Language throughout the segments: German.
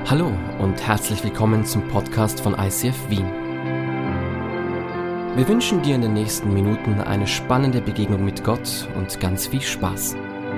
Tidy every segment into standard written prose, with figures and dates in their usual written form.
Hallo und herzlich willkommen zum Podcast von ICF Wien. Wir wünschen dir in den nächsten Minuten eine spannende Begegnung mit Gott und ganz viel Spaß.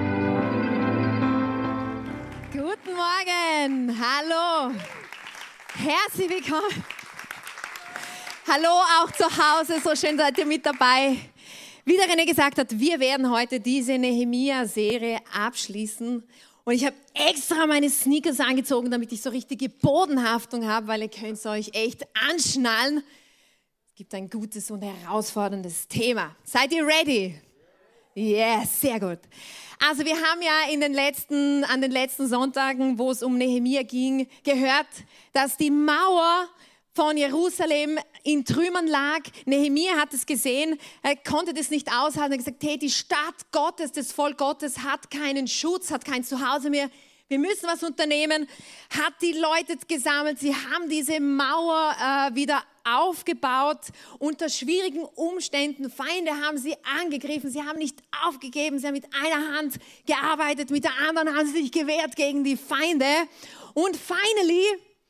Guten Morgen, hallo, herzlich willkommen. Hallo auch zu Hause, so schön seid ihr mit dabei. Wie der René gesagt hat, wir werden heute diese Nehemia-Serie abschließen. Und ich habe extra meine Sneakers angezogen, damit ich so richtige Bodenhaftung habe, weil ihr könnt es euch echt anschnallen. Es gibt ein gutes und herausforderndes Thema. Seid ihr ready? Yes, sehr gut. Also wir haben ja an den letzten Sonntagen, wo es um Nehemia ging, gehört, dass die Mauer von Jerusalem in Trümmern lag. Nehemia hat es gesehen, er konnte das nicht aushalten. Er hat gesagt, hey, die Stadt Gottes, das Volk Gottes hat keinen Schutz, hat kein Zuhause mehr. Wir müssen was unternehmen. Hat die Leute gesammelt. Sie haben diese Mauer wieder aufgebaut unter schwierigen Umständen. Feinde haben sie angegriffen. Sie haben nicht aufgegeben. Sie haben mit einer Hand gearbeitet, mit der anderen haben sie sich gewehrt gegen die Feinde. Und finally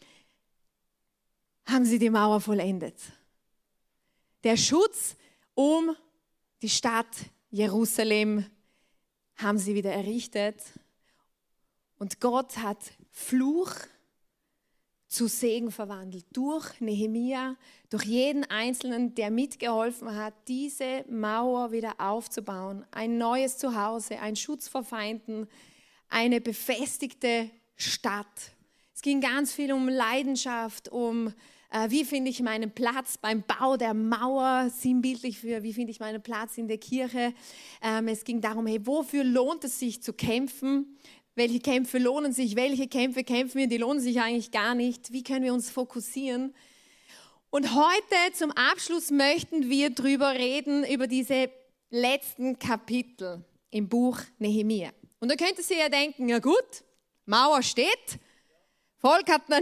haben sie die Mauer vollendet. Der Schutz um die Stadt Jerusalem haben sie wieder errichtet. Und Gott hat Fluch zu Segen verwandelt. Durch Nehemia, durch jeden Einzelnen, der mitgeholfen hat, diese Mauer wieder aufzubauen. Ein neues Zuhause, ein Schutz vor Feinden, eine befestigte Stadt. Es ging ganz viel um Leidenschaft, um wie finde ich meinen Platz beim Bau der Mauer, sinnbildlich für wie finde ich meinen Platz in der Kirche. Es ging darum, hey, wofür lohnt es sich zu kämpfen? Welche Kämpfe lohnen sich? Welche Kämpfe kämpfen wir? Die lohnen sich eigentlich gar nicht. Wie können wir uns fokussieren? Und heute zum Abschluss möchten wir drüber reden, über diese letzten Kapitel im Buch Nehemia. Und da könnte sie ja denken, ja gut, Mauer steht, Volk hat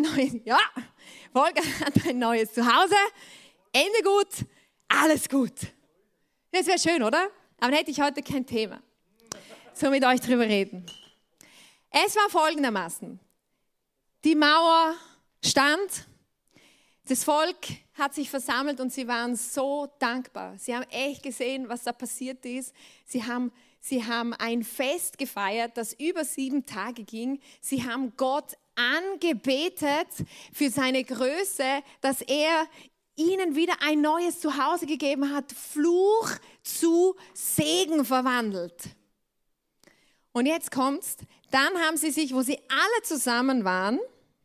ein neues Zuhause, Ende gut, alles gut. Das wäre schön, oder? Aber dann hätte ich heute kein Thema, so mit euch drüber reden. Es war folgendermaßen: Die Mauer stand, das Volk hat sich versammelt und sie waren so dankbar. Sie haben echt gesehen, was da passiert ist. Sie haben ein Fest gefeiert, das über 7 Tage ging. Sie haben Gott angebetet für seine Größe, dass er ihnen wieder ein neues Zuhause gegeben hat, Fluch zu Segen verwandelt. Und jetzt kommt's, dann haben sie sich, wo sie alle zusammen waren,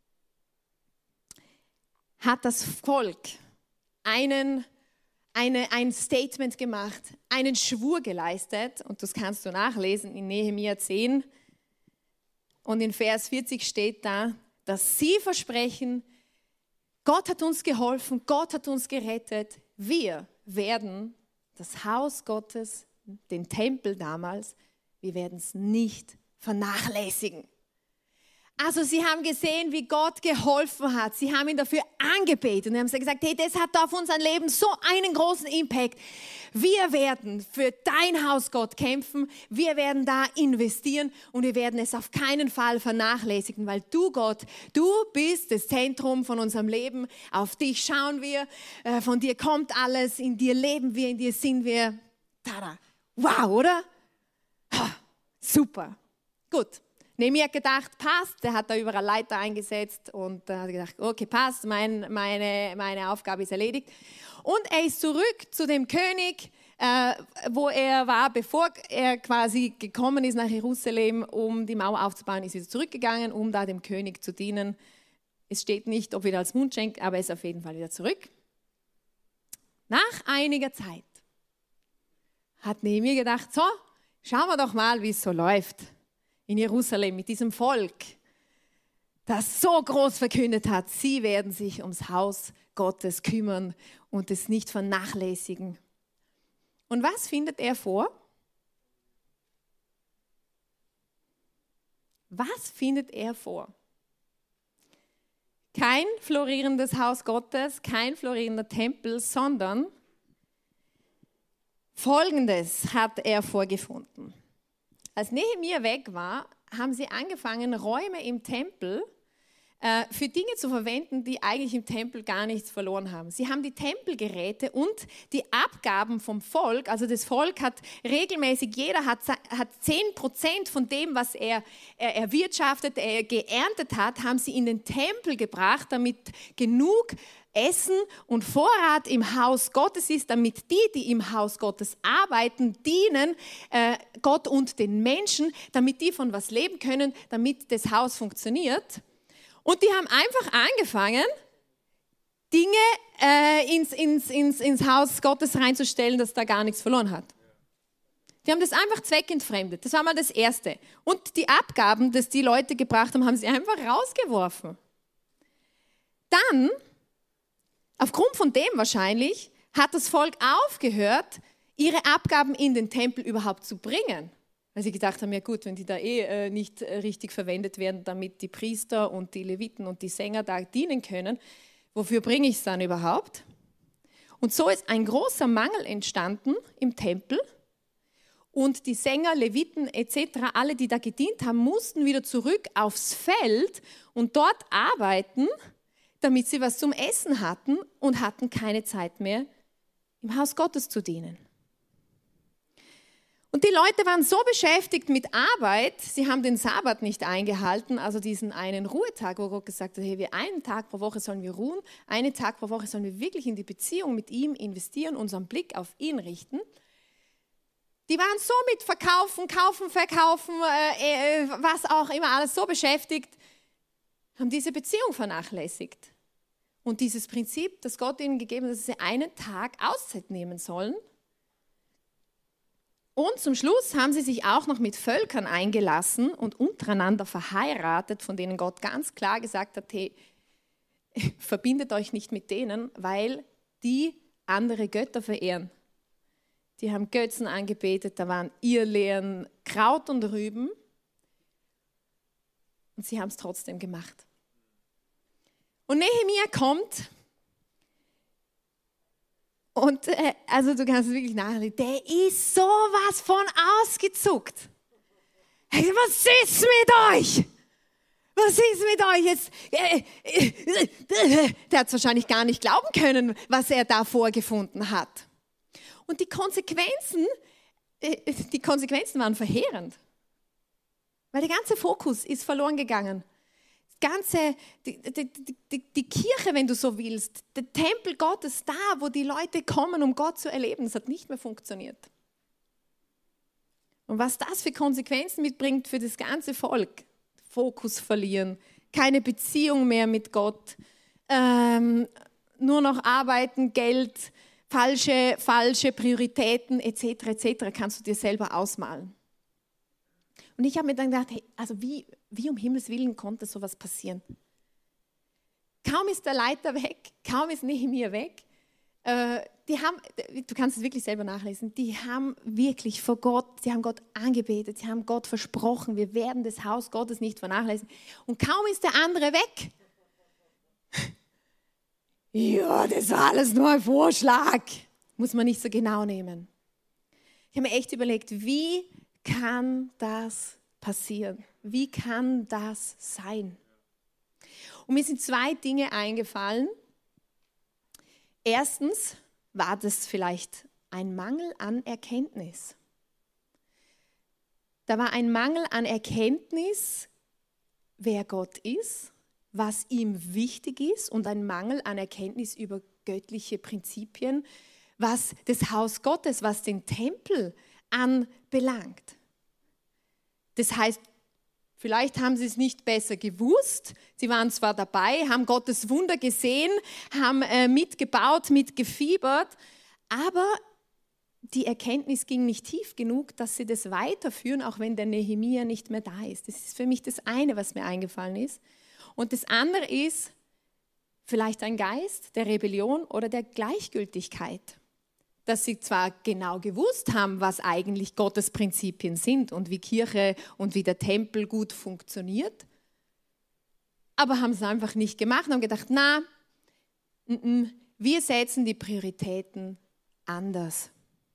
hat das Volk ein Statement gemacht, einen Schwur geleistet, und das kannst du nachlesen in Nehemia 10. Und in Vers 40 steht da, dass sie versprechen, Gott hat uns geholfen, Gott hat uns gerettet. Wir werden das Haus Gottes, den Tempel damals, wir werden es nicht vernachlässigen. Also sie haben gesehen, wie Gott geholfen hat. Sie haben ihn dafür angebetet und haben gesagt, hey, das hat auf unser Leben so einen großen Impact. Wir werden für dein Haus, Gott, kämpfen. Wir werden da investieren und wir werden es auf keinen Fall vernachlässigen, weil du, Gott, du bist das Zentrum von unserem Leben. Auf dich schauen wir, von dir kommt alles, in dir leben wir, in dir sind wir. Tada! Wow, oder? Super. Gut. Nehemia hat gedacht, passt, der hat da überall Leiter eingesetzt und hat gedacht, okay, passt, meine Aufgabe ist erledigt. Und er ist zurück zu dem König, wo er war, bevor er quasi gekommen ist nach Jerusalem, um die Mauer aufzubauen, ist wieder zurückgegangen, um da dem König zu dienen. Es steht nicht, ob wieder als Mundschenk, aber er ist auf jeden Fall wieder zurück. Nach einiger Zeit hat Nehemia gedacht, so, schauen wir doch mal, wie es so läuft in Jerusalem mit diesem Volk, das so groß verkündet hat, sie werden sich ums Haus Gottes kümmern und es nicht vernachlässigen. Und was findet er vor? Was findet er vor? Kein florierendes Haus Gottes, kein florierender Tempel, sondern Folgendes hat er vorgefunden. Als Nehemia weg war, haben sie angefangen, Räume im Tempel für Dinge zu verwenden, die eigentlich im Tempel gar nichts verloren haben. Sie haben die Tempelgeräte und die Abgaben vom Volk, also das Volk hat regelmäßig, jeder hat 10% von dem, was er erwirtschaftet, er geerntet hat, haben sie in den Tempel gebracht, damit genug Essen und Vorrat im Haus Gottes ist, damit die im Haus Gottes arbeiten, dienen Gott und den Menschen, damit die von was leben können, damit das Haus funktioniert. Und die haben einfach angefangen, Dinge ins Haus Gottes reinzustellen, das da gar nichts verloren hat. Die haben das einfach zweckentfremdet. Das war mal das Erste. Und die Abgaben, die die Leute gebracht haben, haben sie einfach rausgeworfen. Dann, aufgrund von dem wahrscheinlich, hat das Volk aufgehört, ihre Abgaben in den Tempel überhaupt zu bringen. Weil sie gedacht haben, ja gut, wenn die da nicht richtig verwendet werden, damit die Priester und die Leviten und die Sänger da dienen können, wofür bringe ich es dann überhaupt? Und so ist ein großer Mangel entstanden im Tempel und die Sänger, Leviten etc., alle, die da gedient haben, mussten wieder zurück aufs Feld und dort arbeiten, damit sie was zum Essen hatten und hatten keine Zeit mehr, im Haus Gottes zu dienen. Und die Leute waren so beschäftigt mit Arbeit, sie haben den Sabbat nicht eingehalten, also diesen einen Ruhetag, wo Gott gesagt hat, hey, wir einen Tag pro Woche sollen wir ruhen, einen Tag pro Woche sollen wir wirklich in die Beziehung mit ihm investieren, unseren Blick auf ihn richten. Die waren so mit Verkaufen, Verkaufen, was auch immer, alles so beschäftigt, haben diese Beziehung vernachlässigt. Und dieses Prinzip, das Gott ihnen gegeben hat, dass sie einen Tag Auszeit nehmen sollen. Und zum Schluss haben sie sich auch noch mit Völkern eingelassen und untereinander verheiratet, von denen Gott ganz klar gesagt hat, hey, verbindet euch nicht mit denen, weil die andere Götter verehren. Die haben Götzen angebetet, da waren Irrlehren, Kraut und Rüben und sie haben es trotzdem gemacht. Und Nehemia kommt und also du kannst es wirklich nachlesen, der ist sowas von ausgezuckt. Hey, was ist mit euch? Was ist mit euch jetzt? Der hat es wahrscheinlich gar nicht glauben können, was er da vorgefunden hat. Und die Konsequenzen waren verheerend. Weil der ganze Fokus ist verloren gegangen. Die Kirche, wenn du so willst, der Tempel Gottes, da, wo die Leute kommen, um Gott zu erleben, das hat nicht mehr funktioniert. Und was das für Konsequenzen mitbringt für das ganze Volk, Fokus verlieren, keine Beziehung mehr mit Gott, nur noch arbeiten, Geld, falsche Prioritäten etc., kannst du dir selber ausmalen. Und ich habe mir dann gedacht, hey, also wie um Himmels Willen konnte sowas passieren? Kaum ist der Leiter weg, kaum ist Nehemia weg. Du kannst es wirklich selber nachlesen, die haben wirklich vor Gott, sie haben Gott angebetet, sie haben Gott versprochen, wir werden das Haus Gottes nicht vernachlässigen. Und kaum ist der andere weg. Ja, das war alles nur ein Vorschlag. Muss man nicht so genau nehmen. Ich habe mir echt überlegt, wie kann das passieren? Wie kann das sein? Und mir sind 2 Dinge eingefallen. Erstens war das vielleicht ein Mangel an Erkenntnis. Da war ein Mangel an Erkenntnis, wer Gott ist, was ihm wichtig ist und ein Mangel an Erkenntnis über göttliche Prinzipien, was das Haus Gottes, was den Tempel anbelangt. Das heißt, vielleicht haben sie es nicht besser gewusst. Sie waren zwar dabei, haben Gottes Wunder gesehen, haben mitgebaut, mitgefiebert, aber die Erkenntnis ging nicht tief genug, dass sie das weiterführen, auch wenn der Nehemia nicht mehr da ist. Das ist für mich das eine, was mir eingefallen ist. Und das andere ist vielleicht ein Geist der Rebellion oder der Gleichgültigkeit. Dass sie zwar genau gewusst haben, was eigentlich Gottes Prinzipien sind und wie Kirche und wie der Tempel gut funktioniert, aber haben es einfach nicht gemacht und haben gedacht, wir setzen die Prioritäten anders.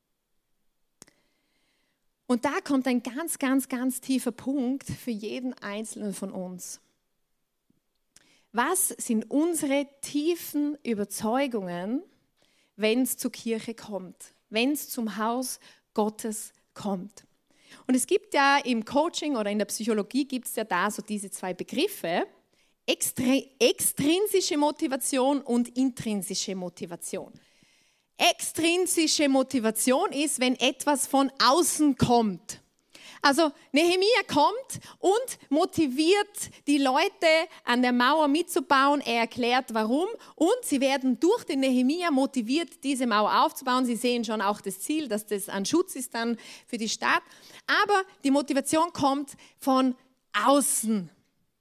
Und da kommt ein ganz, ganz, ganz tiefer Punkt für jeden Einzelnen von uns. Was sind unsere tiefen Überzeugungen, wenn es zur Kirche kommt, wenn es zum Haus Gottes kommt? Und es gibt ja im Coaching oder in der Psychologie gibt es ja da so diese zwei Begriffe, extrinsische Motivation und intrinsische Motivation. Extrinsische Motivation ist, wenn etwas von außen kommt. Also Nehemia kommt und motiviert die Leute, an der Mauer mitzubauen. Er erklärt, warum. Und sie werden durch den Nehemia motiviert, diese Mauer aufzubauen. Sie sehen schon auch das Ziel, dass das ein Schutz ist dann für die Stadt. Aber die Motivation kommt von außen.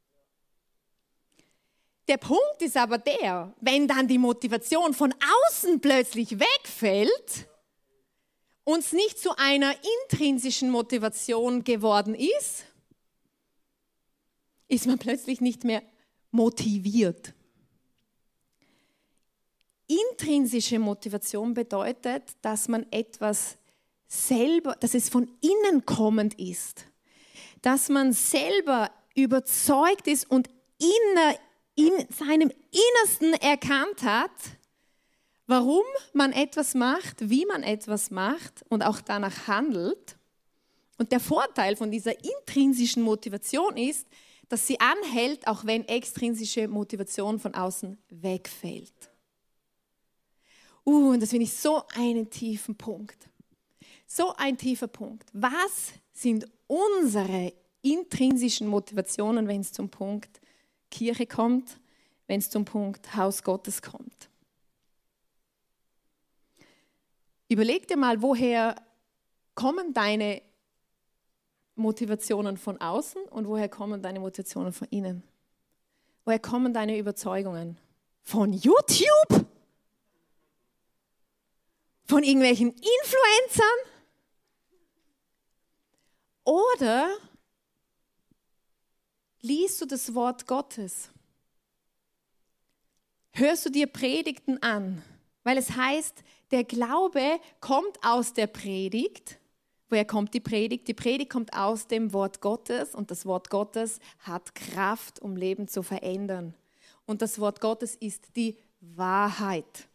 Der Punkt ist aber der, wenn dann die Motivation von außen plötzlich wegfällt, uns nicht zu einer intrinsischen Motivation geworden ist, ist man plötzlich nicht mehr motiviert. Intrinsische Motivation bedeutet, dass man etwas selber, dass es von innen kommend ist, dass man selber überzeugt ist und in seinem Innersten erkannt hat, warum man etwas macht, wie man etwas macht und auch danach handelt. Und der Vorteil von dieser intrinsischen Motivation ist, dass sie anhält, auch wenn extrinsische Motivation von außen wegfällt. Und das finde ich so einen tiefen Punkt. So ein tiefer Punkt. Was sind unsere intrinsischen Motivationen, wenn es zum Punkt Kirche kommt, wenn es zum Punkt Haus Gottes kommt? Überleg dir mal, woher kommen deine Motivationen von außen und woher kommen deine Motivationen von innen? Woher kommen deine Überzeugungen? Von YouTube? Von irgendwelchen Influencern? Oder liest du das Wort Gottes? Hörst du dir Predigten an? Weil es heißt, der Glaube kommt aus der Predigt. Woher kommt die Predigt? Die Predigt kommt aus dem Wort Gottes und das Wort Gottes hat Kraft, um Leben zu verändern. Und das Wort Gottes ist die Wahrheit.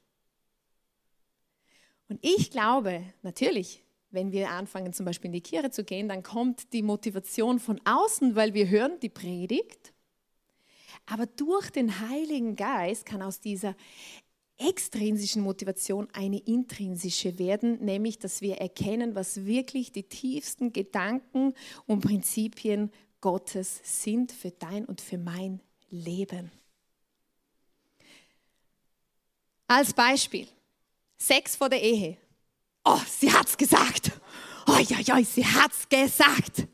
Und ich glaube, natürlich, wenn wir anfangen zum Beispiel in die Kirche zu gehen, dann kommt die Motivation von außen, weil wir hören die Predigt. Aber durch den Heiligen Geist kann aus dieser extrinsischen Motivation eine intrinsische werden, nämlich, dass wir erkennen, was wirklich die tiefsten Gedanken und Prinzipien Gottes sind für dein und für mein Leben. Als Beispiel, Sex vor der Ehe. Oh, sie hat's gesagt. Oh, ja, sie hat's gesagt.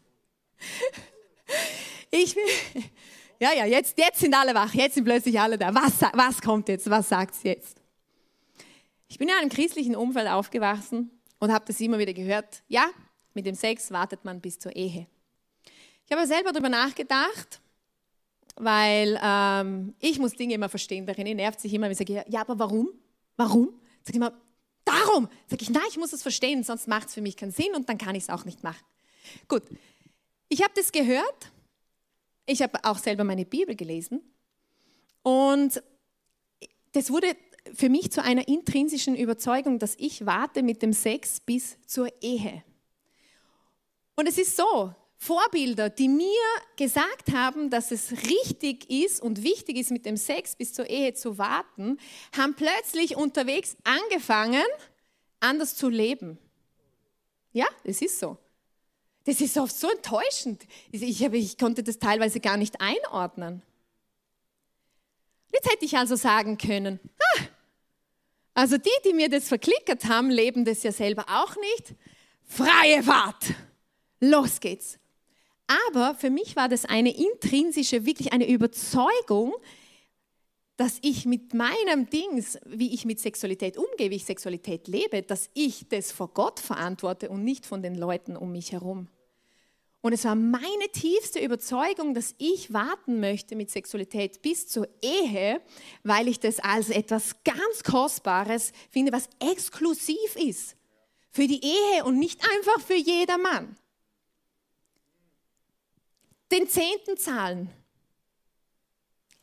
Jetzt sind alle wach, jetzt sind plötzlich alle da. Was kommt jetzt? Was sagt sie jetzt? Ich bin ja in einem christlichen Umfeld aufgewachsen und habe das immer wieder gehört. Ja, mit dem Sex wartet man bis zur Ehe. Ich habe selber darüber nachgedacht, weil ich muss Dinge immer verstehen. Der René nervt sich immer, wenn ich sage, ja, aber warum? Warum? Sagt immer, darum. Sage ich, nein, ich muss es verstehen, sonst macht es für mich keinen Sinn und dann kann ich es auch nicht machen. Gut, ich habe das gehört. Ich habe auch selber meine Bibel gelesen und das wurde für mich zu einer intrinsischen Überzeugung, dass ich warte mit dem Sex bis zur Ehe. Und es ist so, Vorbilder, die mir gesagt haben, dass es richtig ist und wichtig ist, mit dem Sex bis zur Ehe zu warten, haben plötzlich unterwegs angefangen, anders zu leben. Ja, es ist so. Das ist oft so enttäuschend. Ich konnte das teilweise gar nicht einordnen. Jetzt hätte ich also sagen können, also die mir das verklickert haben, leben das ja selber auch nicht. Freie Fahrt. Los geht's. Aber für mich war das eine intrinsische, wirklich eine Überzeugung, dass ich mit meinem Dings, wie ich mit Sexualität umgehe, wie ich Sexualität lebe, dass ich das vor Gott verantworte und nicht von den Leuten um mich herum. Und es war meine tiefste Überzeugung, dass ich warten möchte mit Sexualität bis zur Ehe, weil ich das als etwas ganz Kostbares finde, was exklusiv ist für die Ehe und nicht einfach für jedermann. Den 10. zahlen.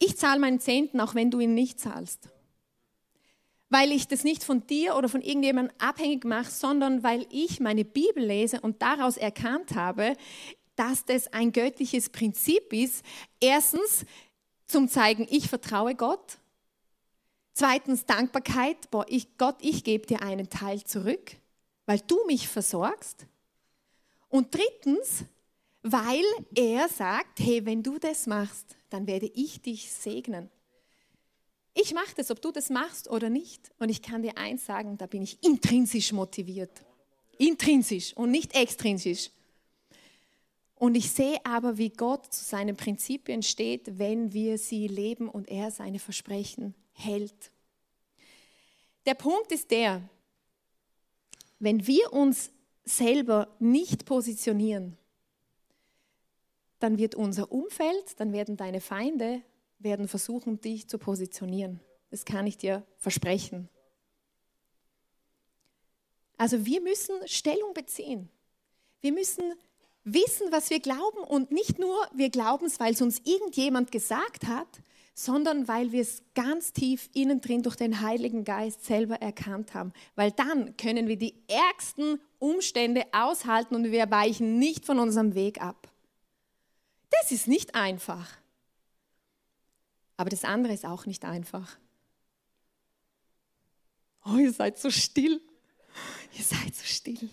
Ich zahle meinen Zehnten, auch wenn du ihn nicht zahlst. Weil ich das nicht von dir oder von irgendjemandem abhängig mache, sondern weil ich meine Bibel lese und daraus erkannt habe, dass das ein göttliches Prinzip ist. Erstens, zum Zeigen, ich vertraue Gott. Zweitens, Dankbarkeit. Gott, ich gebe dir einen Teil zurück, weil du mich versorgst. Und drittens, weil er sagt, hey, wenn du das machst, dann werde ich dich segnen. Ich mache das, ob du das machst oder nicht. Und ich kann dir eins sagen, da bin ich intrinsisch motiviert. Intrinsisch und nicht extrinsisch. Und ich sehe aber, wie Gott zu seinen Prinzipien steht, wenn wir sie leben und er seine Versprechen hält. Der Punkt ist der, wenn wir uns selber nicht positionieren, dann wird unser Umfeld, dann werden deine Feinde versuchen, dich zu positionieren. Das kann ich dir versprechen. Also wir müssen Stellung beziehen. Wir müssen wissen, was wir glauben und nicht nur, wir glauben es, weil es uns irgendjemand gesagt hat, sondern weil wir es ganz tief innen drin durch den Heiligen Geist selber erkannt haben. Weil dann können wir die ärgsten Umstände aushalten und wir weichen nicht von unserem Weg ab. Das ist nicht einfach. Aber das andere ist auch nicht einfach. Oh, ihr seid so still. Ihr seid so still.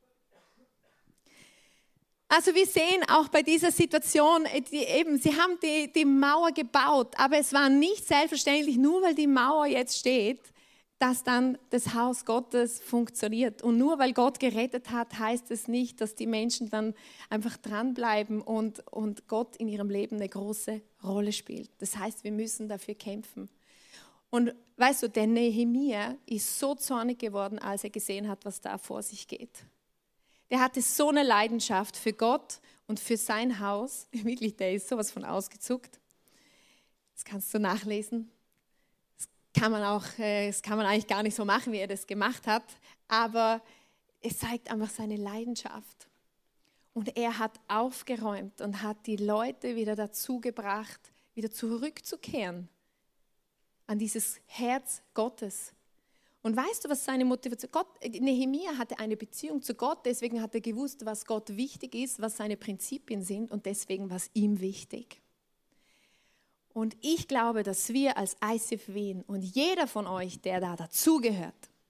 Also wir sehen auch bei dieser Situation, sie haben die Mauer gebaut, aber es war nicht selbstverständlich, nur weil die Mauer jetzt steht, dass dann das Haus Gottes funktioniert. Und nur weil Gott gerettet hat, heißt es nicht, dass die Menschen dann einfach dranbleiben und Gott in ihrem Leben eine große Rolle spielt. Das heißt, wir müssen dafür kämpfen. Und weißt du, der Nehemia ist so zornig geworden, als er gesehen hat, was da vor sich geht. Der hatte so eine Leidenschaft für Gott und für sein Haus. Wirklich, der ist sowas von ausgezuckt. Das kannst du nachlesen. Das kann man eigentlich gar nicht so machen, wie er das gemacht hat. Aber es zeigt einfach seine Leidenschaft. Und er hat aufgeräumt und hat die Leute wieder dazu gebracht, wieder zurückzukehren an dieses Herz Gottes. Und weißt du, was seine Motivation ist? Nehemia hatte eine Beziehung zu Gott, deswegen hat er gewusst, was Gott wichtig ist, was seine Prinzipien sind und deswegen war es ihm wichtig. Und ich glaube, dass wir als ICF Wien und jeder von euch, der da dazugehört,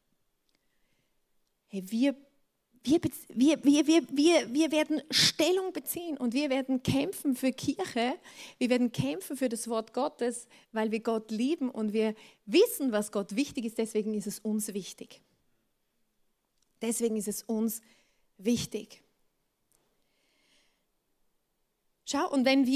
hey, wir werden Stellung beziehen und wir werden kämpfen für Kirche, wir werden kämpfen für das Wort Gottes, weil wir Gott lieben und wir wissen, was Gott wichtig ist, deswegen ist es uns wichtig. Deswegen ist es uns wichtig. Schau, und wenn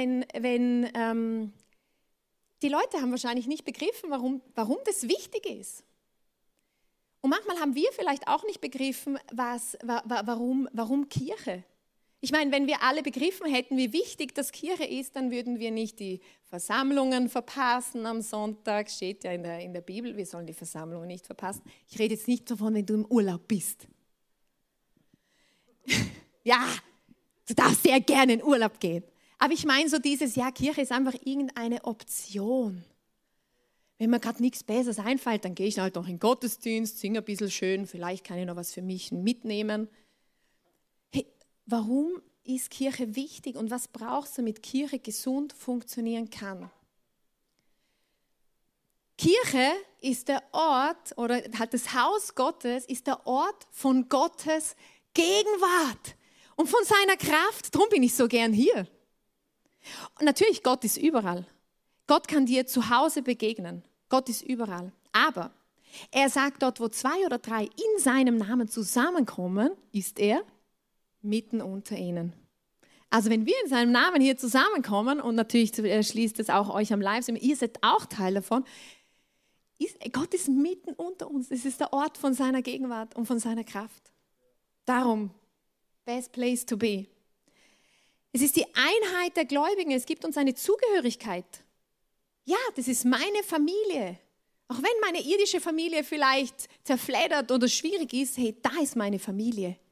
die Leute haben wahrscheinlich nicht begriffen, warum das wichtig ist. Und manchmal haben wir vielleicht auch nicht begriffen, warum Kirche. Ich meine, wenn wir alle begriffen hätten, wie wichtig das Kirche ist, dann würden wir nicht die Versammlungen verpassen am Sonntag. Steht ja in der Bibel, wir sollen die Versammlungen nicht verpassen. Ich rede jetzt nicht davon, wenn du im Urlaub bist. Ja, du darfst sehr gerne in Urlaub gehen. Aber ich meine so dieses, ja, Kirche ist einfach irgendeine Option. Wenn mir gerade nichts Besseres einfällt, dann gehe ich halt noch in den Gottesdienst, singe ein bisschen schön, vielleicht kann ich noch was für mich mitnehmen. Hey, warum ist Kirche wichtig und was brauchst du, damit Kirche gesund funktionieren kann? Kirche ist der Ort, oder halt das Haus Gottes, ist der Ort von Gottes Gegenwart und von seiner Kraft. Darum bin ich so gern hier. Und natürlich, Gott ist überall. Gott kann dir zu Hause begegnen. Gott ist überall. Aber er sagt, dort, wo 2 oder 3 in seinem Namen zusammenkommen, ist er mitten unter ihnen. Also wenn wir in seinem Namen hier zusammenkommen, und natürlich schließt es auch euch am Livestream, ihr seid auch Teil davon, Gott ist mitten unter uns. Es ist der Ort von seiner Gegenwart und von seiner Kraft. Darum, best place to be. Es ist die Einheit der Gläubigen, es gibt uns eine Zugehörigkeit. Ja, das ist meine Familie. Auch wenn meine irdische Familie vielleicht zerfleddert oder schwierig ist, hey, da ist meine Familie.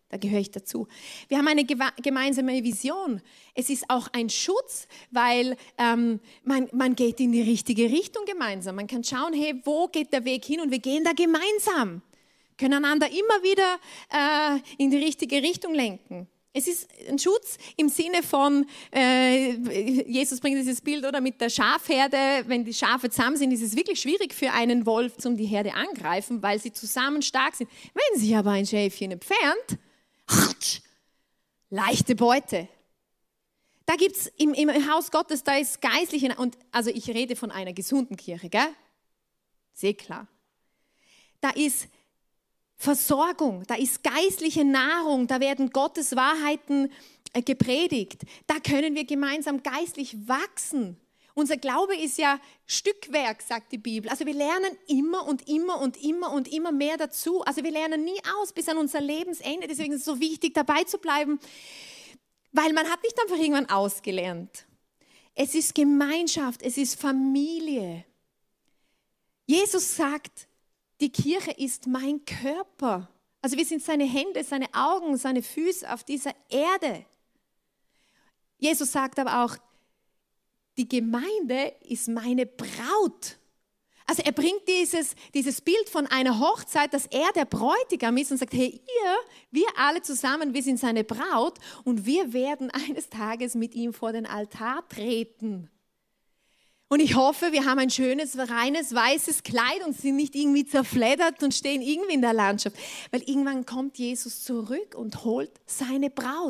Da gehöre ich dazu. Wir haben eine gemeinsame Vision. Es ist auch ein Schutz, weil man geht in die richtige Richtung gemeinsam. Man kann schauen, hey, wo geht der Weg hin und wir gehen da gemeinsam. Können einander immer wieder in die richtige Richtung lenken. Es ist ein Schutz im Sinne von, Jesus bringt dieses Bild oder mit der Schafherde, wenn die Schafe zusammen sind, ist es wirklich schwierig für einen Wolf, um die Herde angreifen, weil sie zusammen stark sind. Wenn sich aber ein Schäfchen entfernt, leichte Beute. Da gibt es im Haus Gottes, da ist geistliche, und also ich rede von einer gesunden Kirche, gell? Sehr klar. Da ist Versorgung, da ist geistliche Nahrung, da werden Gottes Wahrheiten gepredigt. Da können wir gemeinsam geistlich wachsen. Unser Glaube ist ja Stückwerk, sagt die Bibel. Also wir lernen immer und immer und immer und immer mehr dazu. Also wir lernen nie aus bis an unser Lebensende. Deswegen ist es so wichtig, dabei zu bleiben, weil man hat nicht einfach irgendwann ausgelernt. Es ist Gemeinschaft, es ist Familie. Jesus sagt, die Kirche ist mein Körper. Also wir sind seine Hände, seine Augen, seine Füße auf dieser Erde. Jesus sagt aber auch, die Gemeinde ist meine Braut. Also er bringt dieses Bild von einer Hochzeit, dass er der Bräutigam ist und sagt, hey, wir alle zusammen, wir sind seine Braut und wir werden eines Tages mit ihm vor den Altar treten. Und ich hoffe, wir haben ein schönes, reines, weißes Kleid und sind nicht irgendwie zerfleddert und stehen irgendwie in der Landschaft. Weil irgendwann kommt Jesus zurück und holt seine Braut.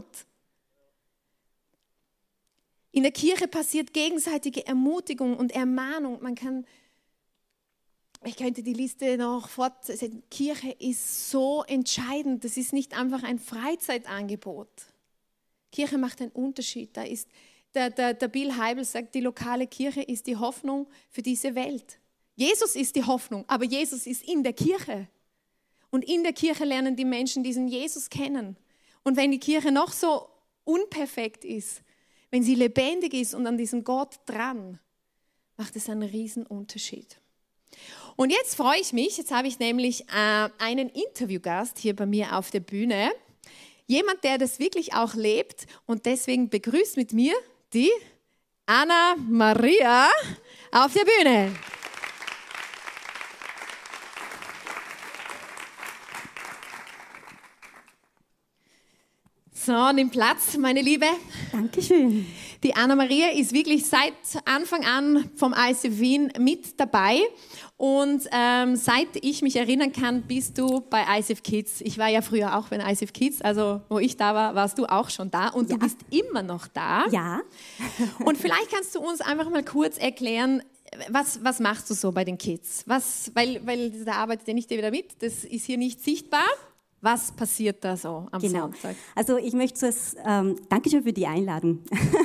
In der Kirche passiert gegenseitige Ermutigung und Ermahnung. Ich könnte die Liste noch fortsetzen. Kirche ist so entscheidend. Das ist nicht einfach ein Freizeitangebot. Kirche macht einen Unterschied. Da ist Der Bill Hybels sagt, die lokale Kirche ist die Hoffnung für diese Welt. Jesus ist die Hoffnung, aber Jesus ist in der Kirche. Und in der Kirche lernen die Menschen diesen Jesus kennen. Und wenn die Kirche noch so unperfekt ist, wenn sie lebendig ist und an diesem Gott dran, macht es einen riesen Unterschied. Und jetzt freue ich mich, jetzt habe ich nämlich einen Interviewgast hier bei mir auf der Bühne. Jemand, der das wirklich auch lebt und deswegen begrüßt mit mir die Anna-Maria auf der Bühne. So, nimm Platz, meine Liebe. Dankeschön. Die Anna-Maria ist wirklich seit Anfang an vom ICF Wien mit dabei. Und seit ich mich erinnern kann, bist du bei ICF Kids. Ich war ja früher auch bei ICF Kids, also wo ich da war, warst du auch schon da. Und du bist immer noch da. Ja. Und vielleicht kannst du uns einfach mal kurz erklären, was machst du so bei den Kids? Weil da arbeitet ja nicht jeder mit, das ist hier nicht sichtbar. Was passiert da so am Sonntag? Also ich möchte zuerst, Dankeschön für die Einladung.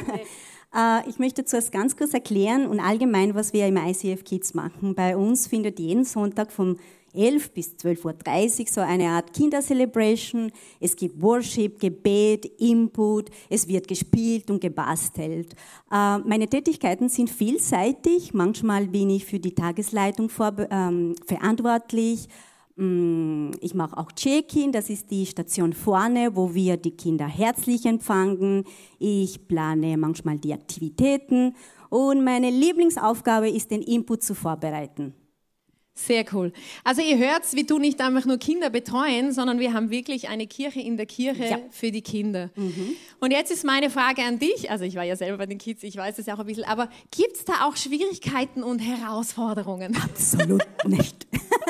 Ich möchte zuerst ganz kurz erklären und allgemein, was wir im ICF Kids machen. Bei uns findet jeden Sonntag von 11 bis 12.30 Uhr so eine Art Kindercelebration. Es gibt Worship, Gebet, Input, es wird gespielt und gebastelt. Meine Tätigkeiten sind vielseitig. Manchmal bin ich für die Tagesleitung verantwortlich. Ich mache auch Check-in, das ist die Station vorne, wo wir die Kinder herzlich empfangen. Ich plane manchmal die Aktivitäten und meine Lieblingsaufgabe ist, den Input zu vorbereiten. Sehr cool. Also ihr hört, wir tun nicht einfach nur Kinder betreuen, sondern wir haben wirklich eine Kirche in der Kirche für die Kinder. Mhm. Und jetzt ist meine Frage an dich, also ich war ja selber bei den Kids, ich weiß es ja auch ein bisschen, aber gibt es da auch Schwierigkeiten und Herausforderungen? Absolut nicht.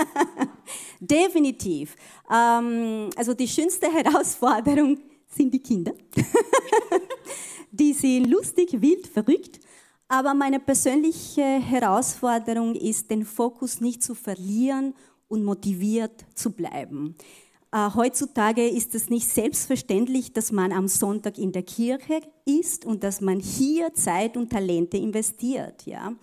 Definitiv. Also die schönste Herausforderung sind die Kinder. Die sind lustig, wild, verrückt. Aber meine persönliche Herausforderung ist, den Fokus nicht zu verlieren und motiviert zu bleiben. Heutzutage ist es nicht selbstverständlich, dass man am Sonntag in der Kirche ist und dass man hier Zeit und Talente investiert. Ja?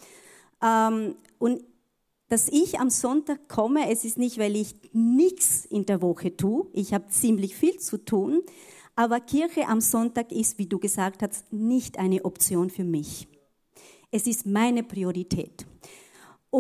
Und dass ich am Sonntag komme, es ist nicht, weil ich nichts in der Woche tue. Ich habe ziemlich viel zu tun. Aber Kirche am Sonntag ist, wie du gesagt hast, nicht eine Option für mich. Es ist meine Priorität.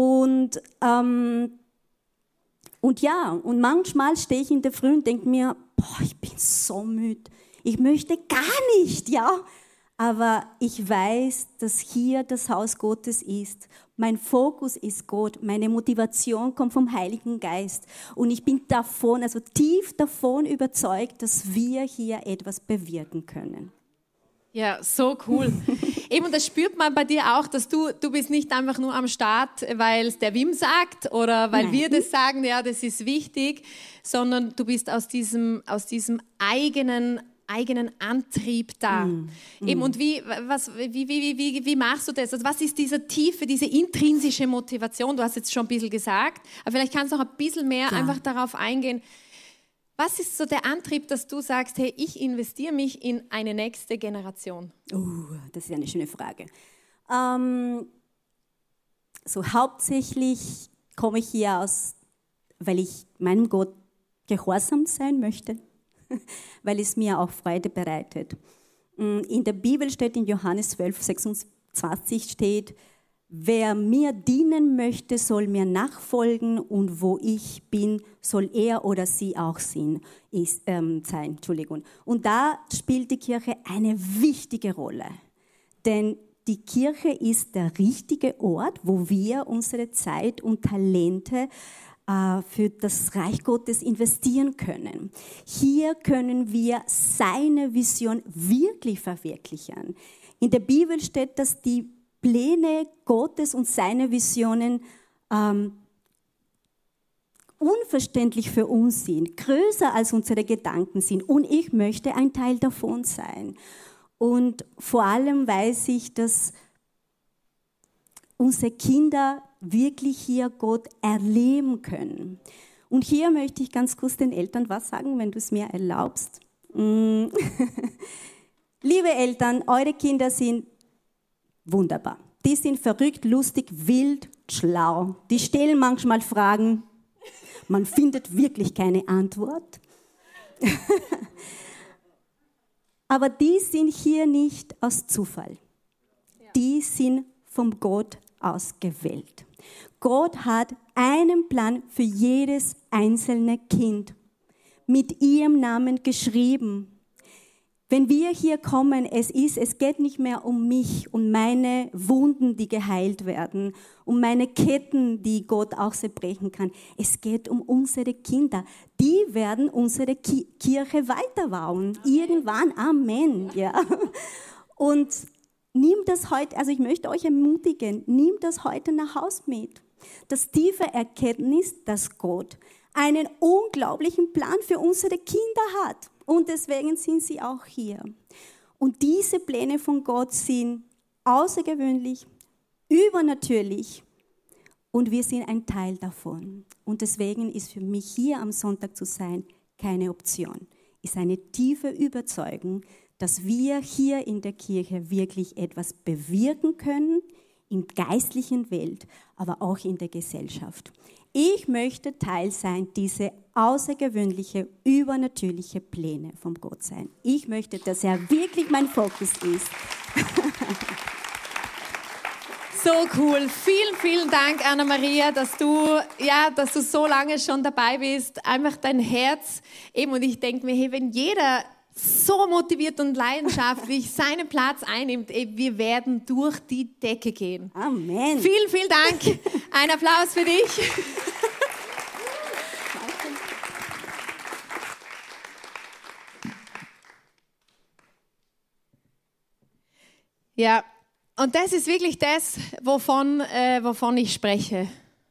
Und manchmal stehe ich in der Früh und denke mir, ich bin so müde, ich möchte gar nicht, ja. Aber ich weiß, dass hier das Haus Gottes ist. Mein Fokus ist Gott. Meine Motivation kommt vom Heiligen Geist. Und ich bin tief davon überzeugt, dass wir hier etwas bewirken können. Ja, so cool. Eben, und das spürt man bei dir auch, dass du bist nicht einfach nur am Start, weil es der Wim sagt oder weil wir das sagen, ja, das ist wichtig, sondern du bist aus diesem eigenen Antrieb da. Eben, und wie machst du das? Also was ist diese tiefe, diese intrinsische Motivation? Du hast jetzt schon ein bisschen gesagt, aber vielleicht kannst du noch ein bisschen mehr einfach darauf eingehen. Was ist so der Antrieb, dass du sagst, hey, ich investiere mich in eine nächste Generation? Das ist eine schöne Frage. Hauptsächlich komme ich hier aus, weil ich meinem Gott gehorsam sein möchte, weil es mir auch Freude bereitet. In der Bibel steht, in Johannes 12, 26 steht, wer mir dienen möchte, soll mir nachfolgen und wo ich bin, soll er oder sie auch sein. Und da spielt die Kirche eine wichtige Rolle, denn die Kirche ist der richtige Ort, wo wir unsere Zeit und Talente für das Reich Gottes investieren können. Hier können wir seine Vision wirklich verwirklichen. In der Bibel steht, dass die Pläne Gottes und seine Visionen unverständlich für uns sind, größer als unsere Gedanken sind. Und ich möchte ein Teil davon sein. Und vor allem weiß ich, dass unsere Kinder wirklich hier Gott erleben können. Und hier möchte ich ganz kurz den Eltern was sagen, wenn du es mir erlaubst. Liebe Eltern, eure Kinder sind wunderbar. Die sind verrückt, lustig, wild, schlau. Die stellen manchmal Fragen. Man findet wirklich keine Antwort. Aber die sind hier nicht aus Zufall. Die sind vom Gott ausgewählt. Gott hat einen Plan für jedes einzelne Kind mit ihrem Namen geschrieben. Wenn wir hier kommen, es geht nicht mehr um mich, um meine Wunden, die geheilt werden, um meine Ketten, die Gott auch zerbrechen kann. Es geht um unsere Kinder. Die werden unsere Kirche weiterbauen. Irgendwann. Amen. Ja. Und nimm das heute, also ich möchte euch ermutigen, nimm das heute nach Hause mit. Das tiefe Erkenntnis, dass Gott einen unglaublichen Plan für unsere Kinder hat. Und deswegen sind sie auch hier. Und diese Pläne von Gott sind außergewöhnlich, übernatürlich und wir sind ein Teil davon. Und deswegen ist für mich hier am Sonntag zu sein keine Option. Ist eine tiefe Überzeugung, dass wir hier in der Kirche wirklich etwas bewirken können, in der geistlichen Welt, aber auch in der Gesellschaft. Ich möchte Teil sein, diese außergewöhnliche, übernatürliche Pläne von Gott sein. Ich möchte, dass er wirklich mein Fokus ist. So cool. Vielen, vielen Dank, Anna-Maria, dass du so lange schon dabei bist. Einfach dein Herz. Eben, und ich denke mir, hey, wenn jeder so motiviert und leidenschaftlich seinen Platz einnimmt, wir werden durch die Decke gehen. Amen. Vielen, vielen Dank. Ein Applaus für dich. Ja, und das ist wirklich das, wovon ich spreche.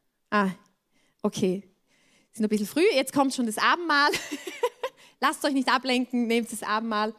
Okay. Ist noch ein bisschen früh, jetzt kommt schon das Abendmahl. Lasst euch nicht ablenken, nehmt das Abendmahl.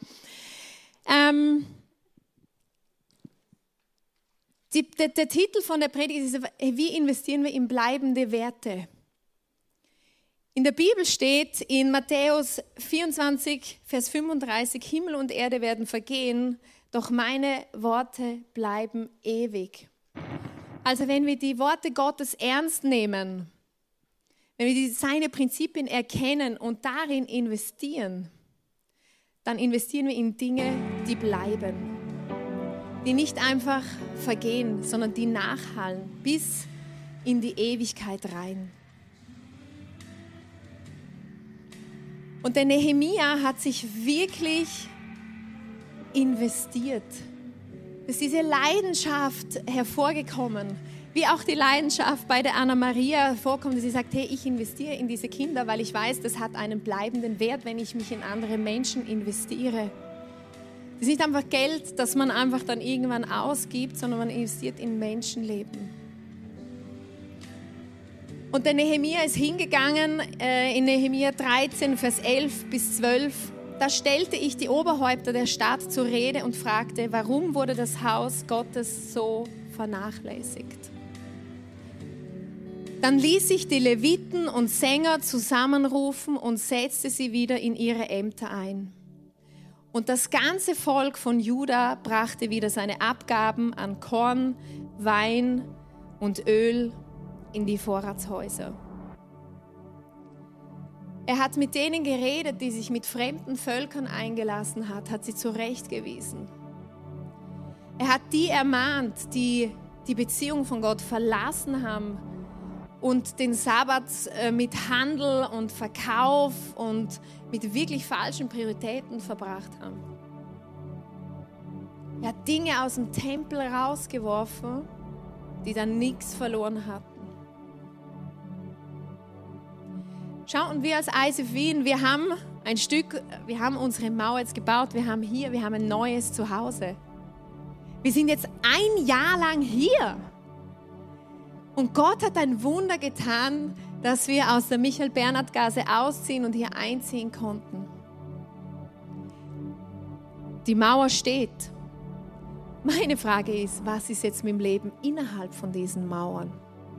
Der Titel von der Predigt ist, wie investieren wir in bleibende Werte? In der Bibel steht in Matthäus 24, Vers 35, Himmel und Erde werden vergehen, doch meine Worte bleiben ewig. Also wenn wir die Worte Gottes ernst nehmen, wenn wir seine Prinzipien erkennen und darin investieren, dann investieren wir in Dinge, die bleiben, die nicht einfach vergehen, sondern die nachhallen bis in die Ewigkeit rein. Und der Nehemia hat sich wirklich investiert. Es ist diese Leidenschaft hervorgekommen, wie auch die Leidenschaft bei der Anna-Maria vorkommt, dass sie sagt, hey, ich investiere in diese Kinder, weil ich weiß, das hat einen bleibenden Wert, wenn ich mich in andere Menschen investiere. Das ist nicht einfach Geld, das man einfach dann irgendwann ausgibt, sondern man investiert in Menschenleben. Und der Nehemia ist hingegangen, in Nehemia 13, Vers 11 bis 12. Da stellte ich die Oberhäupter der Stadt zur Rede und fragte, warum wurde das Haus Gottes so vernachlässigt? Dann ließ ich die Leviten und Sänger zusammenrufen und setzte sie wieder in ihre Ämter ein. Und das ganze Volk von Juda brachte wieder seine Abgaben an Korn, Wein und Öl in die Vorratshäuser. Er hat mit denen geredet, die sich mit fremden Völkern eingelassen hat sie zurechtgewiesen. Er hat die ermahnt, die die Beziehung von Gott verlassen haben und den Sabbat mit Handel und Verkauf und mit wirklich falschen Prioritäten verbracht haben. Er hat Dinge aus dem Tempel rausgeworfen, die dann nichts verloren hatten. Schau, und wir als ICF Wien, wir haben unsere Mauer jetzt gebaut, wir haben ein neues Zuhause. Wir sind jetzt 1 Jahr lang hier. Und Gott hat ein Wunder getan, dass wir aus der Michael-Bernhard-Gasse ausziehen und hier einziehen konnten. Die Mauer steht. Meine Frage ist, was ist jetzt mit dem Leben innerhalb von diesen Mauern?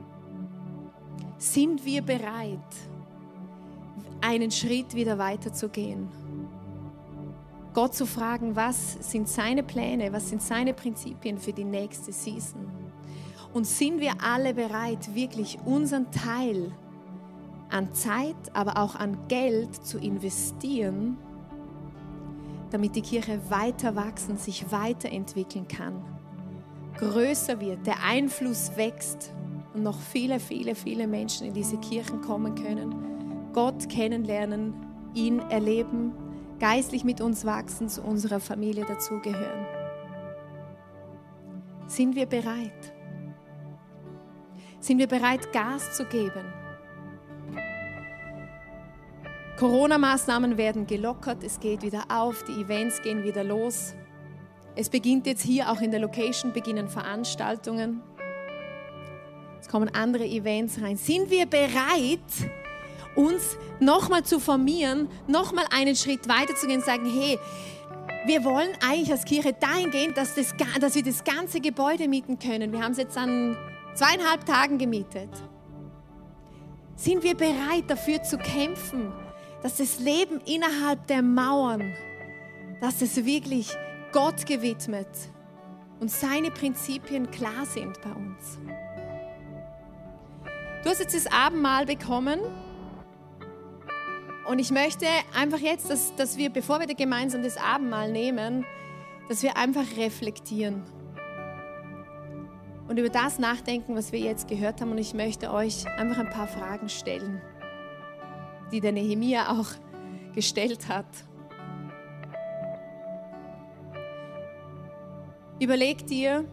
Sind wir bereit, einen Schritt wieder weiterzugehen? Gott zu fragen, was sind seine Pläne, was sind seine Prinzipien für die nächste Season? Und sind wir alle bereit, wirklich unseren Teil an Zeit, aber auch an Geld zu investieren, damit die Kirche weiter wachsen, sich weiterentwickeln kann, größer wird, der Einfluss wächst und noch viele, viele, viele Menschen in diese Kirchen kommen können, Gott kennenlernen, ihn erleben, geistlich mit uns wachsen, zu unserer Familie dazugehören. Sind wir bereit? Sind wir bereit, Gas zu geben? Corona-Maßnahmen werden gelockert, es geht wieder auf, die Events gehen wieder los. Es beginnt jetzt hier auch in der Location, beginnen Veranstaltungen. Es kommen andere Events rein. Sind wir bereit, uns nochmal zu formieren, nochmal einen Schritt weiter zu gehen und sagen, hey, wir wollen eigentlich als Kirche dahin gehen, dass wir das ganze Gebäude mieten können. Wir haben es jetzt an 2,5 Tagen gemietet. Sind wir bereit, dafür zu kämpfen, dass das Leben innerhalb der Mauern, dass es wirklich Gott gewidmet und seine Prinzipien klar sind bei uns? Du hast jetzt das Abendmahl bekommen und ich möchte einfach jetzt, dass wir, bevor wir gemeinsam das Abendmahl nehmen, dass wir einfach reflektieren und über das nachdenken, was wir jetzt gehört haben. Und ich möchte euch einfach ein paar Fragen stellen, die der Nehemia auch gestellt hat. Überleg dir,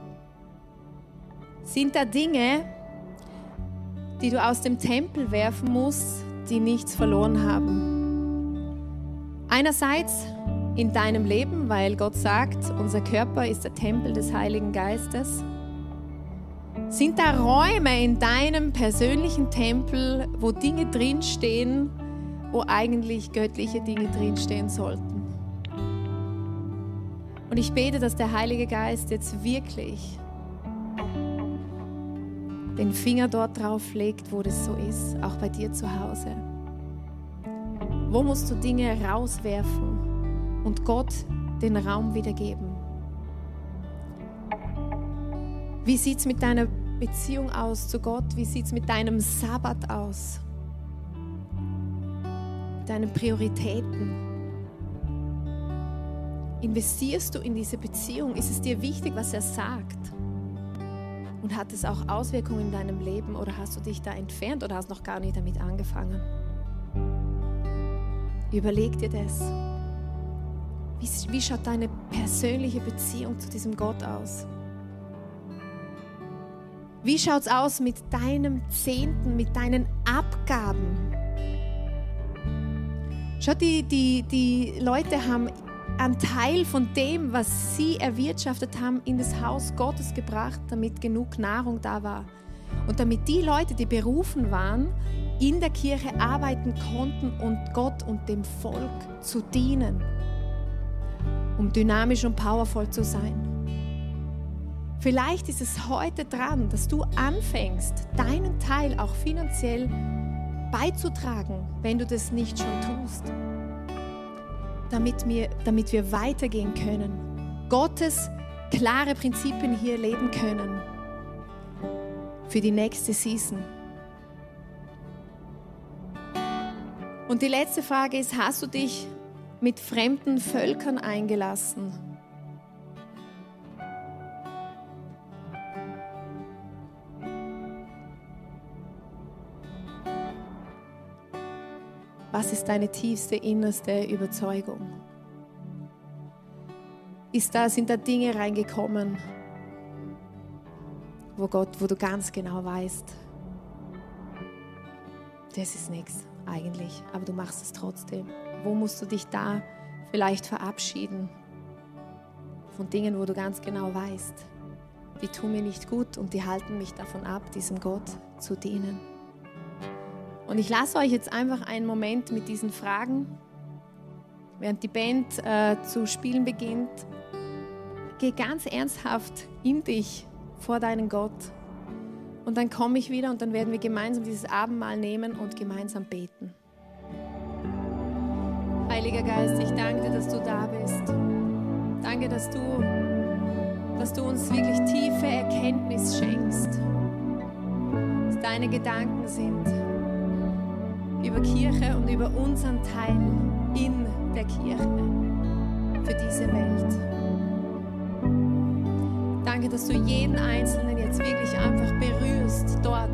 sind da Dinge, die du aus dem Tempel werfen musst, die nichts verloren haben? Einerseits in deinem Leben, weil Gott sagt, unser Körper ist der Tempel des Heiligen Geistes. Sind da Räume in deinem persönlichen Tempel, wo Dinge drinstehen, wo eigentlich göttliche Dinge drinstehen sollten? Und ich bete, dass der Heilige Geist jetzt wirklich den Finger dort drauf legt, wo das so ist, auch bei dir zu Hause. Wo musst du Dinge rauswerfen und Gott den Raum wiedergeben? Wie sieht es mit deiner Beziehung aus zu Gott? Wie sieht es mit deinem Sabbat aus? Deinen Prioritäten? Investierst du in diese Beziehung? Ist es dir wichtig, was er sagt? Und hat es auch Auswirkungen in deinem Leben oder hast du dich da entfernt oder hast noch gar nicht damit angefangen? Überleg dir das. Wie schaut deine persönliche Beziehung zu diesem Gott aus? Wie schaut es aus mit deinem Zehnten, mit deinen Abgaben? Schau, die Leute haben einen Teil von dem, was sie erwirtschaftet haben, in das Haus Gottes gebracht, damit genug Nahrung da war. Und damit die Leute, die berufen waren, in der Kirche arbeiten konnten und Gott und dem Volk zu dienen, um dynamisch und powervoll zu sein. Vielleicht ist es heute dran, dass du anfängst, deinen Teil auch finanziell beizutragen, wenn du das nicht schon tust, damit wir weitergehen können, Gottes klare Prinzipien hier leben können für die nächste Season. Und die letzte Frage ist, hast du dich mit fremden Völkern eingelassen? Was ist deine tiefste, innerste Überzeugung? Sind da Dinge reingekommen, wo du ganz genau weißt, das ist nichts eigentlich, aber du machst es trotzdem. Wo musst du dich da vielleicht verabschieden von Dingen, wo du ganz genau weißt, die tun mir nicht gut und die halten mich davon ab, diesem Gott zu dienen? Und ich lasse euch jetzt einfach einen Moment mit diesen Fragen, während die Band zu spielen beginnt. Geh ganz ernsthaft in dich vor deinen Gott. Und dann komme ich wieder und dann werden wir gemeinsam dieses Abendmahl nehmen und gemeinsam beten. Heiliger Geist, ich danke dir, dass du da bist. Danke, dass du uns wirklich tiefe Erkenntnis schenkst. Dass deine Gedanken sind über Kirche und über unseren Teil in der Kirche für diese Welt. Danke, dass du jeden Einzelnen jetzt wirklich einfach berührst, dort,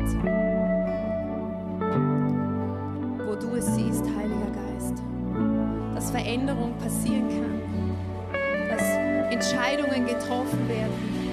wo du es siehst, Heiliger Geist. Dass Veränderung passieren kann, dass Entscheidungen getroffen werden,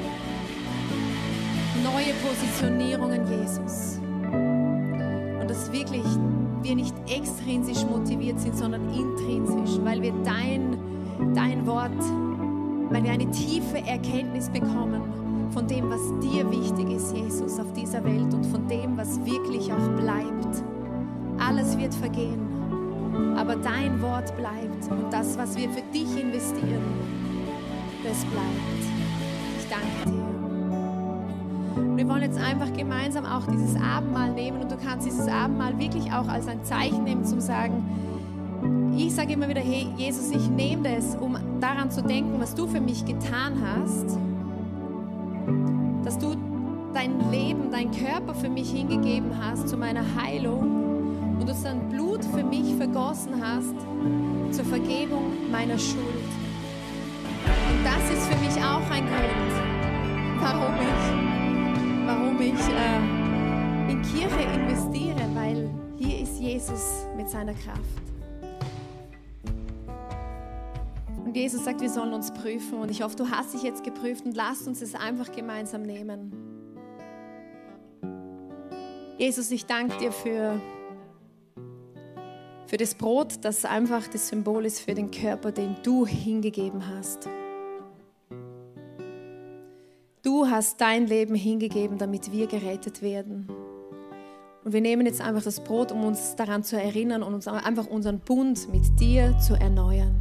neue Positionierungen, Jesus. Und dass wirklich wir nicht extrinsisch motiviert sind, sondern intrinsisch, weil wir dein Wort, weil wir eine tiefe Erkenntnis bekommen von dem, was dir wichtig ist, Jesus, auf dieser Welt und von dem, was wirklich auch bleibt. Alles wird vergehen, aber dein Wort bleibt und das, was wir für dich investieren, das bleibt. Ich danke dir. Und wir wollen jetzt einfach gemeinsam auch dieses Abendmahl nehmen und du kannst dieses Abendmahl wirklich auch als ein Zeichen nehmen, zum sagen, ich sage immer wieder, hey Jesus, ich nehme das, um daran zu denken, was du für mich getan hast, dass du dein Leben, dein Körper für mich hingegeben hast zu meiner Heilung und du dein Blut für mich vergossen hast zur Vergebung meiner Schuld. Und das ist für mich auch ein Grund, warum ich in Kirche investiere, weil hier ist Jesus mit seiner Kraft. Und Jesus sagt, wir sollen uns prüfen und ich hoffe, du hast dich jetzt geprüft und lasst uns es einfach gemeinsam nehmen. Jesus, ich danke dir für das Brot, das einfach das Symbol ist für den Körper, den du hingegeben hast. Du hast dein Leben hingegeben, damit wir gerettet werden. Und wir nehmen jetzt einfach das Brot, um uns daran zu erinnern und uns einfach unseren Bund mit dir zu erneuern.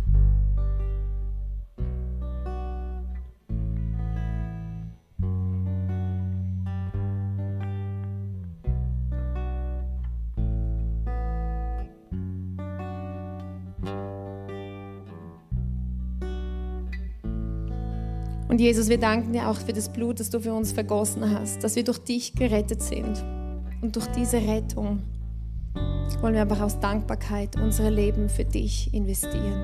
Und Jesus, wir danken dir auch für das Blut, das du für uns vergossen hast, dass wir durch dich gerettet sind. Und durch diese Rettung wollen wir einfach aus Dankbarkeit unser Leben für dich investieren.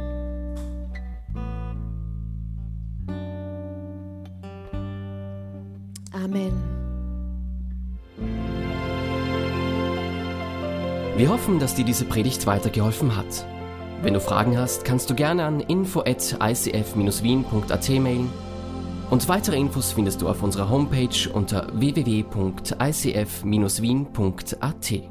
Amen. Wir hoffen, dass dir diese Predigt weitergeholfen hat. Wenn du Fragen hast, kannst du gerne an info@icf-wien.at mailen. Und weitere Infos findest du auf unserer Homepage unter www.icf-wien.at.